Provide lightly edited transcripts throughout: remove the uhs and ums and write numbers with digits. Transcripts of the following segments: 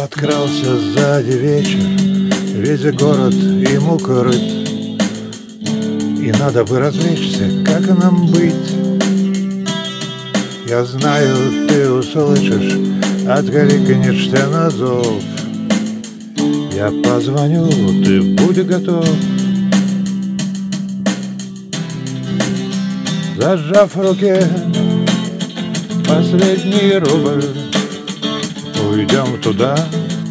Подкрался сзади вечер, весь город им укрыт, и надо бы развлечься, как нам быть? Я знаю, ты услышишь, откликнешься на зов. Я позвоню, ты будь готов. Зажав в руке последний рубль, уйдем туда,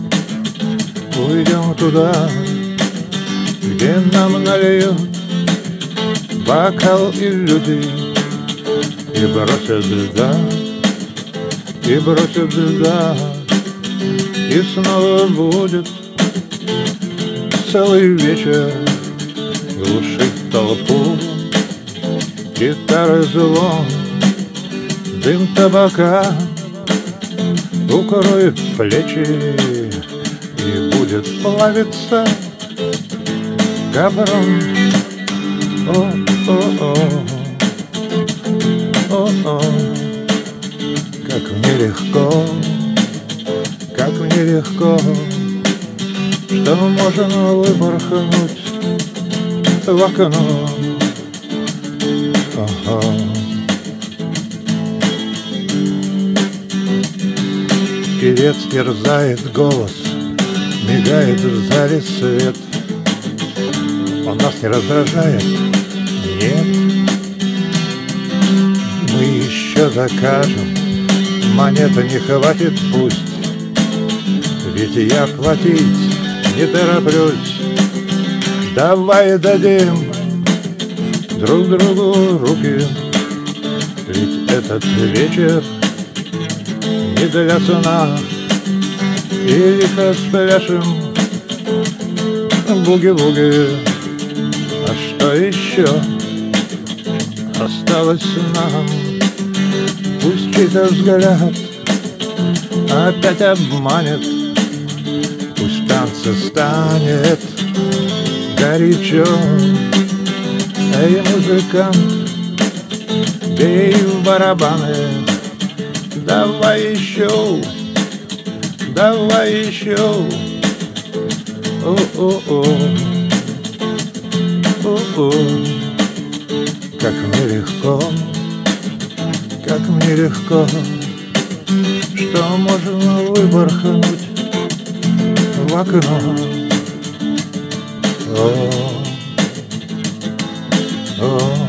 где нам нальют бокал иллюзий и бросят льда, и снова будет целый вечер глушить толпу. Гитары звон, дым табака укроет плечи, и будет плавиться капрон. О-о-о, о-о, как мне легко, что можно выпорхнуть в окно. Певец терзает голос, мигает в зале свет. Он нас не раздражает? Нет. Мы еще закажем, монеты не хватит, пусть, ведь я платить не тороплюсь. Давай дадим друг другу руки, ведь этот вечер не для сна. И лихо спляшем буги-буги. А что еще осталось нам? Пусть чей-то взгляд опять обманет, пусть танца станет горячо. Эй, музыкант, бей в барабаны, давай еще, о-о-о, о-о, как мне легко, что можно выпорхнуть в окно. О, о.